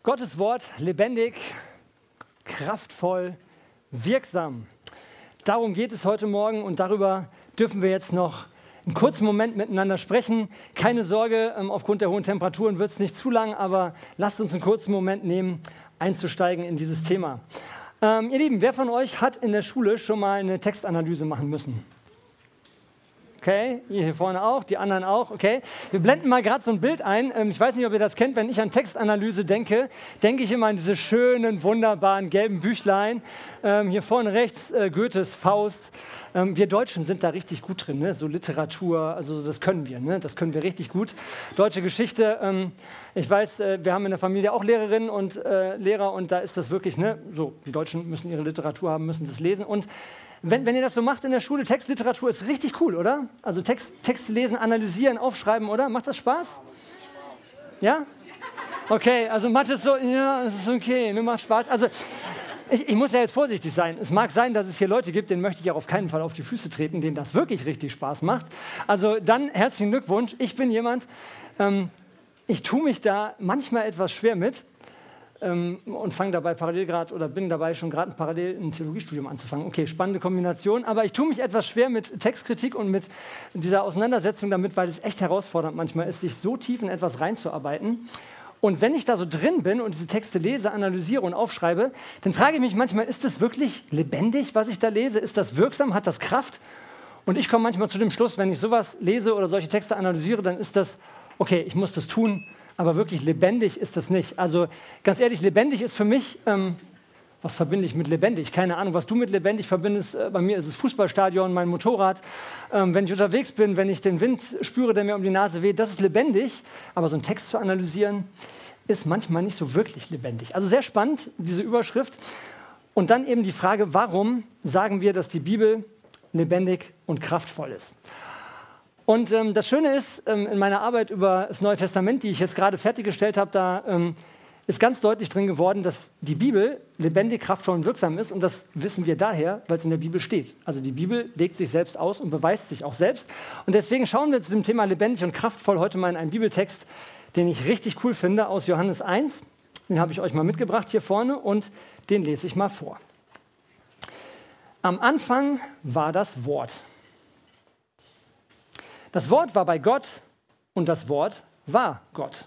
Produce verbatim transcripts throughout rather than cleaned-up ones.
Gottes Wort lebendig, kraftvoll, wirksam. Darum geht es heute Morgen und darüber dürfen wir jetzt noch einen kurzen Moment miteinander sprechen. Keine Sorge, aufgrund der hohen Temperaturen wird es nicht zu lang, aber lasst uns einen kurzen Moment nehmen, einzusteigen in dieses Thema. Ähm, ihr Lieben, wer von euch hat in der Schule schon mal eine Textanalyse machen müssen? Okay, ihr hier vorne auch, die anderen auch, okay. Wir blenden mal gerade so ein Bild ein. Ich weiß nicht, ob ihr das kennt, wenn ich an Textanalyse denke, denke ich immer an diese schönen, wunderbaren gelben Büchlein. Ähm, hier vorne rechts äh, Goethes Faust. Ähm, wir Deutschen sind da richtig gut drin, ne? So Literatur, also das können wir, ne? Das können wir richtig gut. Deutsche Geschichte, ähm, ich weiß, äh, wir haben in der Familie auch Lehrerinnen und äh, Lehrer und da ist das wirklich, ne? So, die Deutschen müssen ihre Literatur haben, müssen das lesen und Wenn, wenn ihr das so macht in der Schule, Textliteratur ist richtig cool, oder? Also Text, Text lesen, analysieren, aufschreiben, oder? Macht das Spaß? Ja? Okay, also Mathe ist so, ja, es ist okay, ne, macht Spaß. Also ich, ich muss ja jetzt vorsichtig sein. Es mag sein, dass es hier Leute gibt, denen möchte ich auch auf keinen Fall auf die Füße treten, denen das wirklich richtig Spaß macht. Also dann herzlichen Glückwunsch. Ich bin jemand, ähm, ich tue mich da manchmal etwas schwer mit. Und fange dabei parallel gerade oder bin dabei schon gerade parallel ein Theologiestudium anzufangen. Okay, spannende Kombination, aber ich tue mich etwas schwer mit Textkritik und mit dieser Auseinandersetzung damit, weil es echt herausfordernd manchmal ist, sich so tief in etwas reinzuarbeiten. Und wenn ich da so drin bin und diese Texte lese, analysiere und aufschreibe, dann frage ich mich manchmal, ist das wirklich lebendig, was ich da lese? Ist das wirksam? Hat das Kraft? Und ich komme manchmal zu dem Schluss, wenn ich sowas lese oder solche Texte analysiere, dann ist das, okay, ich muss das tun. Aber wirklich lebendig ist das nicht. Also ganz ehrlich, lebendig ist für mich, ähm, was verbinde ich mit lebendig? Keine Ahnung, was du mit lebendig verbindest. Äh, bei mir ist es Fußballstadion, mein Motorrad. Ähm, wenn ich unterwegs bin, wenn ich den Wind spüre, der mir um die Nase weht, das ist lebendig. Aber so einen Text zu analysieren, ist manchmal nicht so wirklich lebendig. Also sehr spannend, diese Überschrift. Und dann eben die Frage, warum sagen wir, dass die Bibel lebendig und kraftvoll ist? Und ähm, das Schöne ist, ähm, in meiner Arbeit über das Neue Testament, die ich jetzt gerade fertiggestellt habe, da ähm, ist ganz deutlich drin geworden, dass die Bibel lebendig, kraftvoll und wirksam ist. Und das wissen wir daher, weil es in der Bibel steht. Also die Bibel legt sich selbst aus und beweist sich auch selbst. Und deswegen schauen wir zu dem Thema lebendig und kraftvoll heute mal in einen Bibeltext, den ich richtig cool finde, aus Johannes eins. Den habe ich euch mal mitgebracht hier vorne und den lese ich mal vor. Am Anfang war das Wort. Das Wort war bei Gott und das Wort war Gott.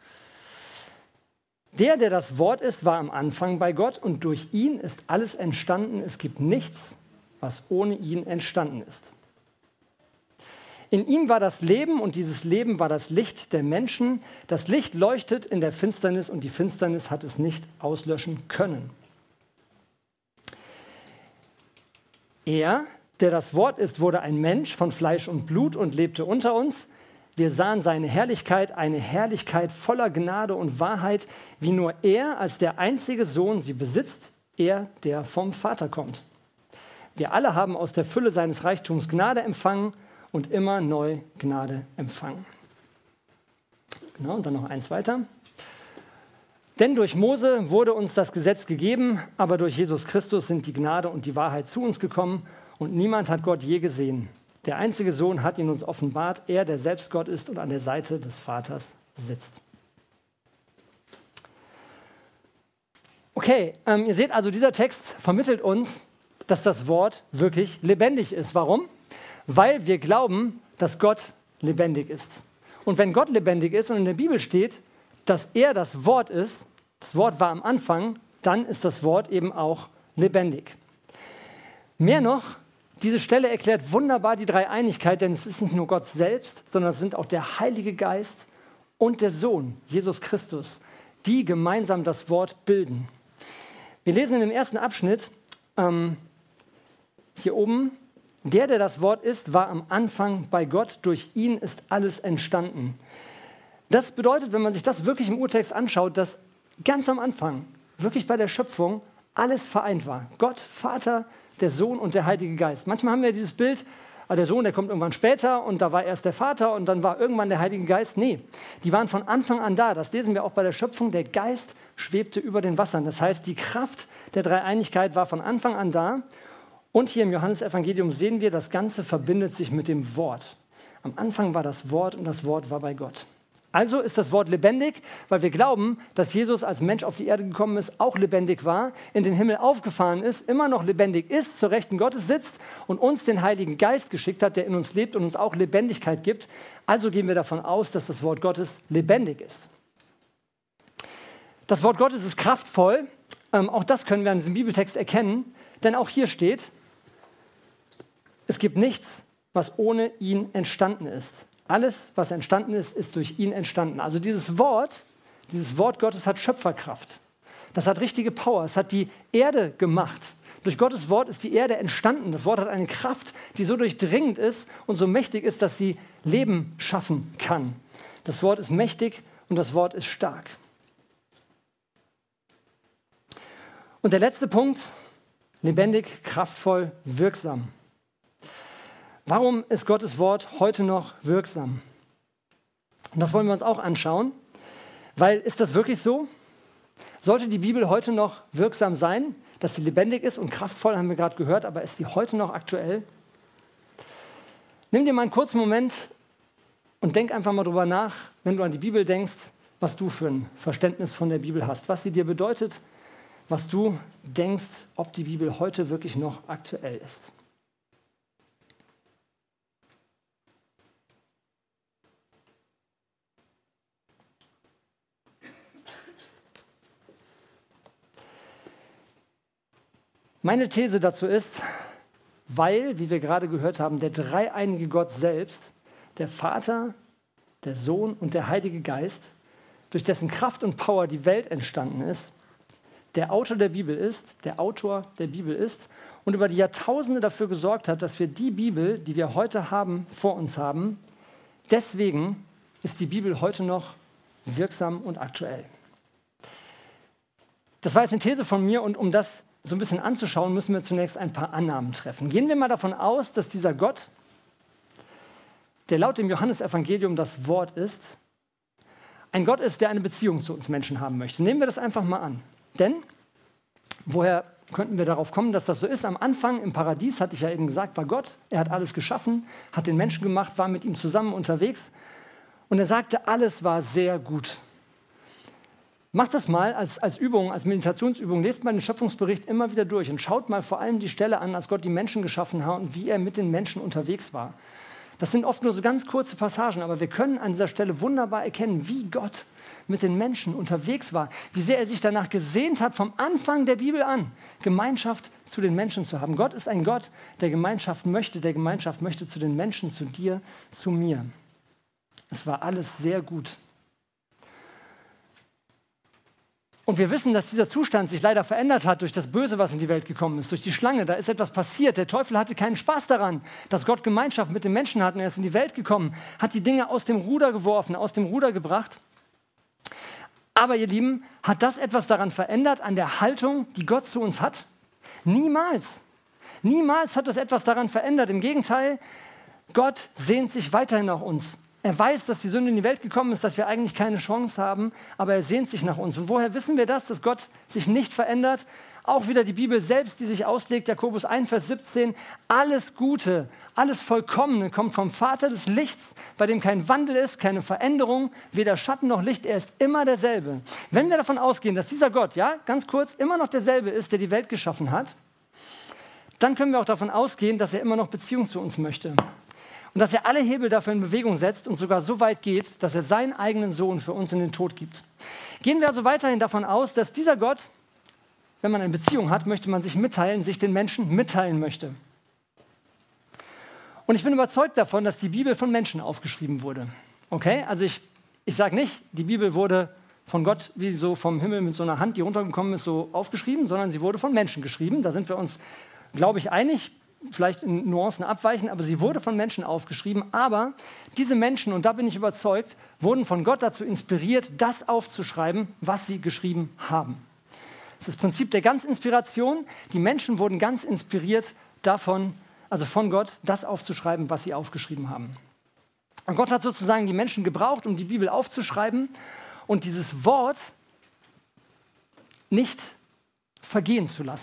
Der, der das Wort ist, war am Anfang bei Gott und durch ihn ist alles entstanden. Es gibt nichts, was ohne ihn entstanden ist. In ihm war das Leben und dieses Leben war das Licht der Menschen. Das Licht leuchtet in der Finsternis und die Finsternis hat es nicht auslöschen können. Er, der das Wort ist, wurde ein Mensch von Fleisch und Blut und lebte unter uns. Wir sahen seine Herrlichkeit, eine Herrlichkeit voller Gnade und Wahrheit, wie nur er als der einzige Sohn sie besitzt, er, der vom Vater kommt. Wir alle haben aus der Fülle seines Reichtums Gnade empfangen und immer neu Gnade empfangen. Genau, und dann noch eins weiter. Denn durch Mose wurde uns das Gesetz gegeben, aber durch Jesus Christus sind die Gnade und die Wahrheit zu uns gekommen. Und niemand hat Gott je gesehen. Der einzige Sohn hat ihn uns offenbart, er, der selbst Gott ist und an der Seite des Vaters sitzt. Okay, ähm, ihr seht also, dieser Text vermittelt uns, dass das Wort wirklich lebendig ist. Warum? Weil wir glauben, dass Gott lebendig ist. Und wenn Gott lebendig ist und in der Bibel steht, dass er das Wort ist, das Wort war am Anfang, dann ist das Wort eben auch lebendig. Mehr noch, diese Stelle erklärt wunderbar die Dreieinigkeit, denn es ist nicht nur Gott selbst, sondern es sind auch der Heilige Geist und der Sohn, Jesus Christus, die gemeinsam das Wort bilden. Wir lesen in dem ersten Abschnitt, ähm, hier oben, der, der das Wort ist, war am Anfang bei Gott, durch ihn ist alles entstanden. Das bedeutet, wenn man sich das wirklich im Urtext anschaut, dass ganz am Anfang, wirklich bei der Schöpfung, alles vereint war. Gott, Vater, der Sohn und der Heilige Geist. Manchmal haben wir dieses Bild, der Sohn, der kommt irgendwann später und da war erst der Vater und dann war irgendwann der Heilige Geist. Nee, die waren von Anfang an da. Das lesen wir auch bei der Schöpfung. Der Geist schwebte über den Wassern. Das heißt, die Kraft der Dreieinigkeit war von Anfang an da. Und hier im Johannesevangelium sehen wir, das Ganze verbindet sich mit dem Wort. Am Anfang war das Wort und das Wort war bei Gott. Also ist das Wort lebendig, weil wir glauben, dass Jesus als Mensch auf die Erde gekommen ist, auch lebendig war, in den Himmel aufgefahren ist, immer noch lebendig ist, zur Rechten Gottes sitzt und uns den Heiligen Geist geschickt hat, der in uns lebt und uns auch Lebendigkeit gibt. Also gehen wir davon aus, dass das Wort Gottes lebendig ist. Das Wort Gottes ist kraftvoll. Ähm, auch das können wir an diesem Bibeltext erkennen, denn auch hier steht, es gibt nichts, was ohne ihn entstanden ist. Alles, was entstanden ist, ist durch ihn entstanden. Also dieses Wort, dieses Wort Gottes hat Schöpferkraft. Das hat richtige Power. Es hat die Erde gemacht. Durch Gottes Wort ist die Erde entstanden. Das Wort hat eine Kraft, die so durchdringend ist und so mächtig ist, dass sie Leben schaffen kann. Das Wort ist mächtig und das Wort ist stark. Und der letzte Punkt, lebendig, kraftvoll, wirksam. Warum ist Gottes Wort heute noch wirksam? Und das wollen wir uns auch anschauen, weil ist das wirklich so? Sollte die Bibel heute noch wirksam sein, dass sie lebendig ist und kraftvoll, haben wir gerade gehört, aber ist sie heute noch aktuell? Nimm dir mal einen kurzen Moment und denk einfach mal drüber nach, wenn du an die Bibel denkst, was du für ein Verständnis von der Bibel hast, was sie dir bedeutet, was du denkst, ob die Bibel heute wirklich noch aktuell ist. Meine These dazu ist, weil, wie wir gerade gehört haben, der dreieinige Gott selbst, der Vater, der Sohn und der Heilige Geist, durch dessen Kraft und Power die Welt entstanden ist, der Autor der Bibel ist, der Autor der Bibel ist und über die Jahrtausende dafür gesorgt hat, dass wir die Bibel, die wir heute haben, vor uns haben. Deswegen ist die Bibel heute noch wirksam und aktuell. Das war jetzt eine These von mir und um das so ein bisschen anzuschauen, müssen wir zunächst ein paar Annahmen treffen. Gehen wir mal davon aus, dass dieser Gott, der laut dem Johannesevangelium das Wort ist, ein Gott ist, der eine Beziehung zu uns Menschen haben möchte. Nehmen wir das einfach mal an. Denn, woher könnten wir darauf kommen, dass das so ist? Am Anfang im Paradies, hatte ich ja eben gesagt, war Gott. Er hat alles geschaffen, hat den Menschen gemacht, war mit ihm zusammen unterwegs. Und er sagte, alles war sehr gut. Macht das mal als, als Übung, als Meditationsübung. Lest mal den Schöpfungsbericht immer wieder durch und schaut mal vor allem die Stelle an, als Gott die Menschen geschaffen hat und wie er mit den Menschen unterwegs war. Das sind oft nur so ganz kurze Passagen, aber wir können an dieser Stelle wunderbar erkennen, wie Gott mit den Menschen unterwegs war, wie sehr er sich danach gesehnt hat, vom Anfang der Bibel an, Gemeinschaft zu den Menschen zu haben. Gott ist ein Gott, der Gemeinschaft möchte, der Gemeinschaft möchte zu den Menschen, zu dir, zu mir. Es war alles sehr gut. Und wir wissen, dass dieser Zustand sich leider verändert hat durch das Böse, was in die Welt gekommen ist, durch die Schlange. Da ist etwas passiert. Der Teufel hatte keinen Spaß daran, dass Gott Gemeinschaft mit den Menschen hat. Und er ist in die Welt gekommen, hat die Dinge aus dem Ruder geworfen, aus dem Ruder gebracht. Aber ihr Lieben, hat das etwas daran verändert, an der Haltung, die Gott zu uns hat? Niemals. Niemals hat das etwas daran verändert. Im Gegenteil, Gott sehnt sich weiterhin nach uns. Er weiß, dass die Sünde in die Welt gekommen ist, dass wir eigentlich keine Chance haben, aber er sehnt sich nach uns. Und woher wissen wir das, dass Gott sich nicht verändert? Auch wieder die Bibel selbst, die sich auslegt, Jakobus eins, Vers siebzehn. Alles Gute, alles Vollkommene kommt vom Vater des Lichts, bei dem kein Wandel ist, keine Veränderung, weder Schatten noch Licht, er ist immer derselbe. Wenn wir davon ausgehen, dass dieser Gott, ja, ganz kurz, immer noch derselbe ist, der die Welt geschaffen hat, dann können wir auch davon ausgehen, dass er immer noch Beziehung zu uns möchte. Und dass er alle Hebel dafür in Bewegung setzt und sogar so weit geht, dass er seinen eigenen Sohn für uns in den Tod gibt. Gehen wir also weiterhin davon aus, dass dieser Gott, wenn man eine Beziehung hat, möchte man sich mitteilen, sich den Menschen mitteilen möchte. Und ich bin überzeugt davon, dass die Bibel von Menschen aufgeschrieben wurde. Okay? Also ich, ich sage nicht, die Bibel wurde von Gott wie so vom Himmel mit so einer Hand, die runtergekommen ist, so aufgeschrieben, sondern sie wurde von Menschen geschrieben. Da sind wir uns, glaube ich, einig. Vielleicht in Nuancen abweichen, aber sie wurde von Menschen aufgeschrieben. Aber diese Menschen, und da bin ich überzeugt, wurden von Gott dazu inspiriert, das aufzuschreiben, was sie geschrieben haben. Das ist das Prinzip der Ganzinspiration. Die Menschen wurden ganz inspiriert davon, also von Gott, das aufzuschreiben, was sie aufgeschrieben haben. Und Gott hat sozusagen die Menschen gebraucht, um die Bibel aufzuschreiben und dieses Wort nicht vergehen zu lassen.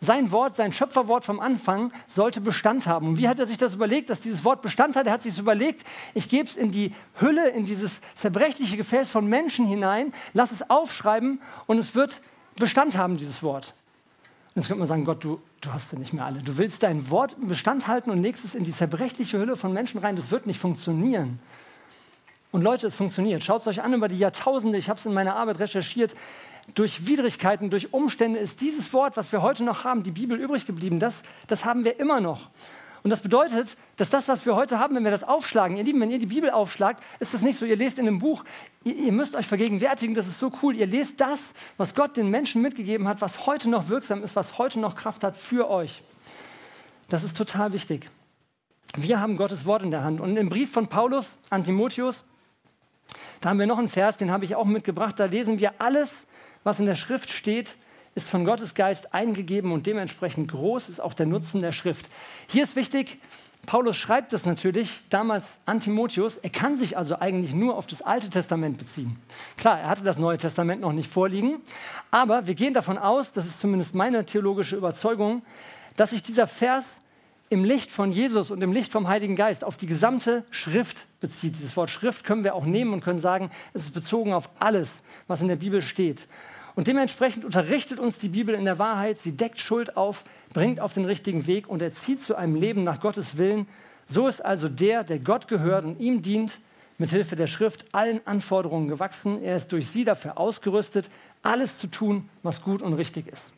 Sein Wort, sein Schöpferwort vom Anfang sollte Bestand haben. Und wie hat er sich das überlegt, dass dieses Wort Bestand hat? Er hat sich überlegt, ich gebe es in die Hülle, in dieses zerbrechliche Gefäß von Menschen hinein, lass es aufschreiben und es wird Bestand haben, dieses Wort. Und jetzt könnte man sagen, Gott, du, du hast ja nicht mehr alle. Du willst dein Wort in Bestand halten und legst es in die zerbrechliche Hülle von Menschen rein. Das wird nicht funktionieren. Und Leute, es funktioniert. Schaut es euch an über die Jahrtausende. Ich habe es in meiner Arbeit recherchiert. Durch Widrigkeiten, durch Umstände ist dieses Wort, was wir heute noch haben, die Bibel, übrig geblieben. Das, das haben wir immer noch. Und das bedeutet, dass das, was wir heute haben, wenn wir das aufschlagen, ihr Lieben, wenn ihr die Bibel aufschlagt, ist das nicht so, ihr lest in einem Buch, ihr, ihr müsst euch vergegenwärtigen, das ist so cool, ihr lest das, was Gott den Menschen mitgegeben hat, was heute noch wirksam ist, was heute noch Kraft hat für euch. Das ist total wichtig. Wir haben Gottes Wort in der Hand. Und im Brief von Paulus an Timotheus, da haben wir noch einen Vers, den habe ich auch mitgebracht, da lesen wir alles, was in der Schrift steht, ist von Gottes Geist eingegeben und dementsprechend groß ist auch der Nutzen der Schrift. Hier ist wichtig, Paulus schreibt es natürlich damals an Timotheus, er kann sich also eigentlich nur auf das Alte Testament beziehen. Klar, er hatte das Neue Testament noch nicht vorliegen, aber wir gehen davon aus, das ist zumindest meine theologische Überzeugung, dass sich dieser Vers im Licht von Jesus und im Licht vom Heiligen Geist auf die gesamte Schrift bezieht. Dieses Wort Schrift können wir auch nehmen und können sagen, es ist bezogen auf alles, was in der Bibel steht. Und dementsprechend unterrichtet uns die Bibel in der Wahrheit, sie deckt Schuld auf, bringt auf den richtigen Weg und erzieht zu einem Leben nach Gottes Willen. So ist also der, der Gott gehört und ihm dient, mit Hilfe der Schrift allen Anforderungen gewachsen. Er ist durch sie dafür ausgerüstet, alles zu tun, was gut und richtig ist.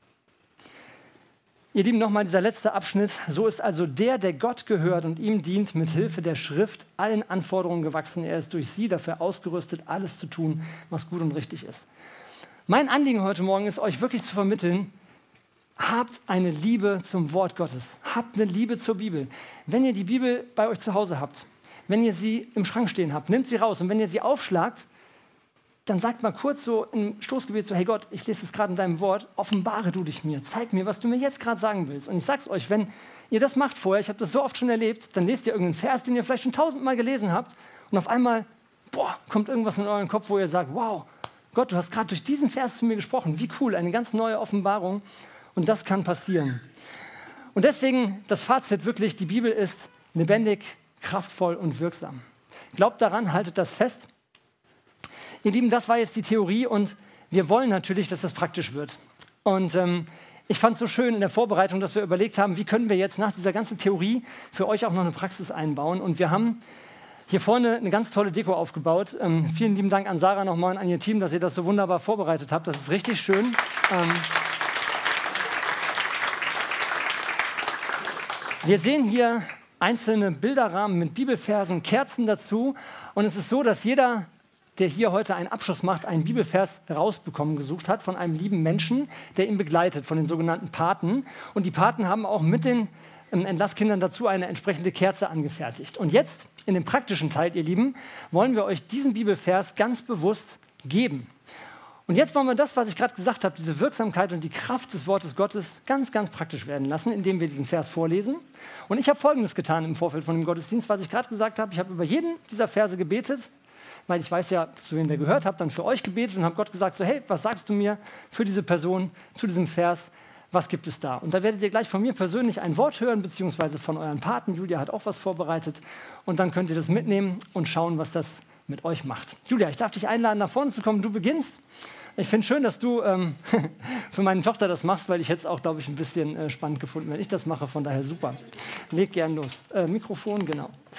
Ihr Lieben, nochmal dieser letzte Abschnitt. So ist also der, der Gott gehört und ihm dient, mit Hilfe der Schrift allen Anforderungen gewachsen. Er ist durch sie dafür ausgerüstet, alles zu tun, was gut und richtig ist. Mein Anliegen heute Morgen ist, euch wirklich zu vermitteln, habt eine Liebe zum Wort Gottes. Habt eine Liebe zur Bibel. Wenn ihr die Bibel bei euch zu Hause habt, wenn ihr sie im Schrank stehen habt, nehmt sie raus. Und wenn ihr sie aufschlagt, dann sagt mal kurz so im Stoßgebet so, hey Gott, ich lese es gerade in deinem Wort, offenbare du dich mir, zeig mir, was du mir jetzt gerade sagen willst. Und ich sag's euch, wenn ihr das macht vorher, ich habe das so oft schon erlebt, dann lest ihr irgendeinen Vers, den ihr vielleicht schon tausendmal gelesen habt und auf einmal, boah, kommt irgendwas in euren Kopf, wo ihr sagt, wow, Gott, du hast gerade durch diesen Vers zu mir gesprochen. Wie cool, eine ganz neue Offenbarung. Und das kann passieren. Und deswegen das Fazit wirklich, die Bibel ist lebendig, kraftvoll und wirksam. Glaubt daran, haltet das fest. Ihr Lieben, das war jetzt die Theorie und wir wollen natürlich, dass das praktisch wird. Und ähm, ich fand es so schön in der Vorbereitung, dass wir überlegt haben, wie können wir jetzt nach dieser ganzen Theorie für euch auch noch eine Praxis einbauen. Und wir haben hier vorne eine ganz tolle Deko aufgebaut. Ähm, vielen lieben Dank an Sarah nochmal und an ihr Team, dass ihr das so wunderbar vorbereitet habt. Das ist richtig schön. Ähm, wir sehen hier einzelne Bilderrahmen mit Bibelversen, Kerzen dazu. Und es ist so, dass jeder, der hier heute einen Abschluss macht, einen Bibelvers rausbekommen gesucht hat von einem lieben Menschen, der ihn begleitet, von den sogenannten Paten. Und die Paten haben auch mit den ähm, Entlasskindern dazu eine entsprechende Kerze angefertigt. Und jetzt, in dem praktischen Teil, ihr Lieben, wollen wir euch diesen Bibelvers ganz bewusst geben. Und jetzt wollen wir das, was ich gerade gesagt habe, diese Wirksamkeit und die Kraft des Wortes Gottes ganz, ganz praktisch werden lassen, indem wir diesen Vers vorlesen. Und ich habe Folgendes getan im Vorfeld von dem Gottesdienst, was ich gerade gesagt habe. Ich habe über jeden dieser Verse gebetet, weil ich weiß ja, zu wem ihr gehört habt, dann für euch gebetet und habe Gott gesagt, so hey, was sagst du mir für diese Person, zu diesem Vers, was gibt es da? Und da werdet ihr gleich von mir persönlich ein Wort hören, beziehungsweise von euren Paten. Julia hat auch was vorbereitet. Und dann könnt ihr das mitnehmen und schauen, was das mit euch macht. Julia, ich darf dich einladen, nach vorne zu kommen. Du beginnst. Ich finde es schön, dass du ähm, für meine Tochter das machst, weil ich hätte es auch, glaube ich, ein bisschen äh, spannend gefunden, wenn ich das mache. Von daher super. Leg gern los. Äh, Mikrofon, genau.